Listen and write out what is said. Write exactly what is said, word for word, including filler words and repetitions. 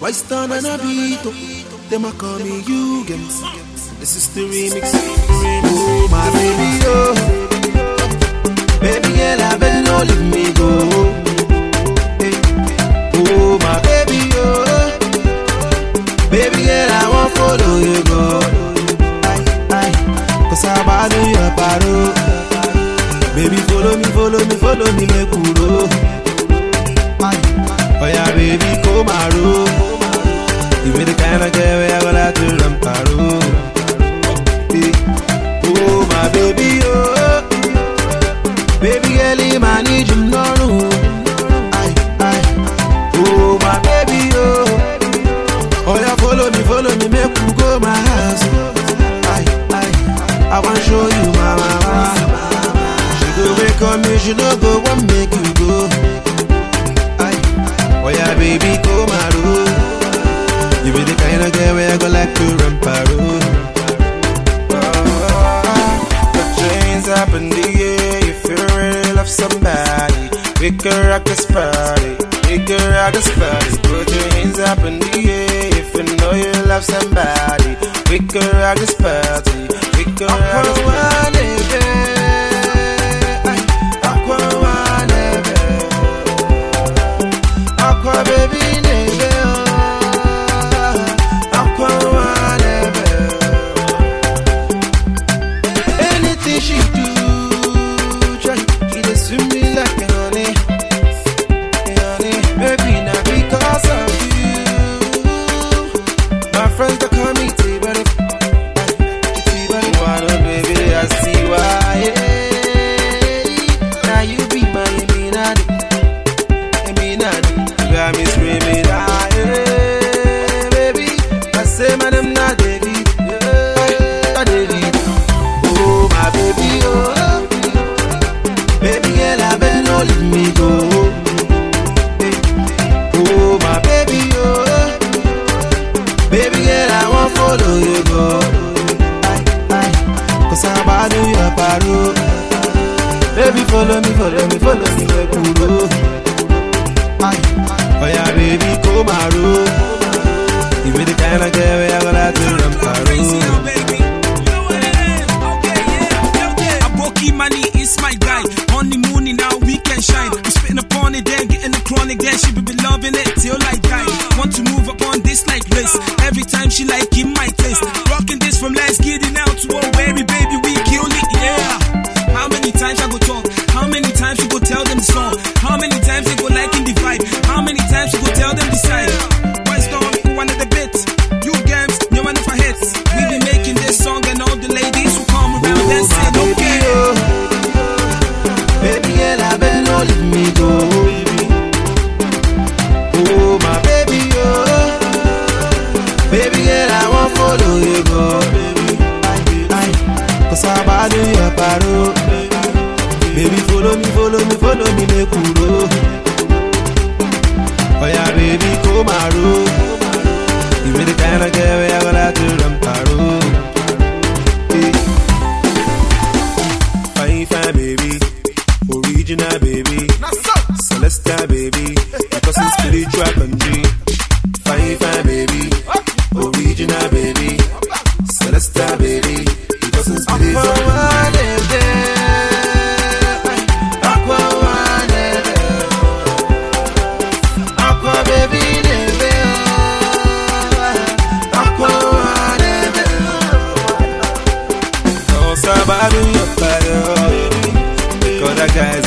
Why stand on a beat? Them a call me Hugens. This is the remix. Oh my baby, oh, baby girl, I better not let me go. Hey. Oh my baby, oh, baby girl, I won't follow you go. Aye, aye, cause I'm about to your paro. Baby, follow me, follow me, follow me, me kuro. Aye, oh yeah, baby, come around. You be the kind of girl where I go out to run paro. Oh my baby, oh, baby girl, I need you now. Aye, aye. Oh my baby, oh, oh yeah, follow me, follow me, make you go my house. Aye, aye. I want to show you my mama. She go wake up me, she no go want make you go. Aye, oh yeah, baby, come my road. You be the kind of girl where I go like to run paro. Up in the air, if you really love somebody, we can rock this party, we can rock this party. Put your hands up in the air, if you know you love somebody, we can rock this party, we can rock this party. Aqua wanebe, aqua baby nebe, aqua wanebe. Anything she do, swim me like a honey, honey, baby, not because of you. My friends that call me T-Buddy, T-Buddy, why don't baby, I see why. Now you be my Eminati, Eminati, you got me screaming, ah, yeah, baby, I say my name not David, not David. Oh, my baby, oh. Baby girl, I better not let me go. Hey. Oh my baby, oh, baby girl, I won't follow you go. Aye, aye, cause I'm about to your paro. Baby, follow me, follow me, follow me, me kuro. Aye, oh yeah, baby, come around. You be the kind of girl where I go out to run paro. Money is my guy. On the moon now we can shine. I'm spitting upon it, then getting the chronic. Then she be loving it till I die. Want to move upon this like race. Every time she like in my taste. Rocking this from last kid now to oh baby, baby, we kill it, yeah. How many times I go talk? How many times you go tell them the song? How many times you go like in the vibe? How many times you go tell them the side? What's on one of the bits? You games, no one of our hits. We be making this song and all the ladies who come around oh, and say okay. Let me go, oh my baby, oh, baby girl, I won't follow you go, aye, aye, cause I'm about to your paro. Baby, follow me, follow me, follow me, me kuro. Oh yeah, baby, come around. You be the kind of girl where I go out to run paro. Fine, fine, baby. Original baby, Celestial baby, because it's spiritual country. Fine, fine baby, original baby, Celestial baby, because it's spiritual country. Aqua wanebe, aqua baby nebe, aqua wanebe. No sabado yo paro. Other guys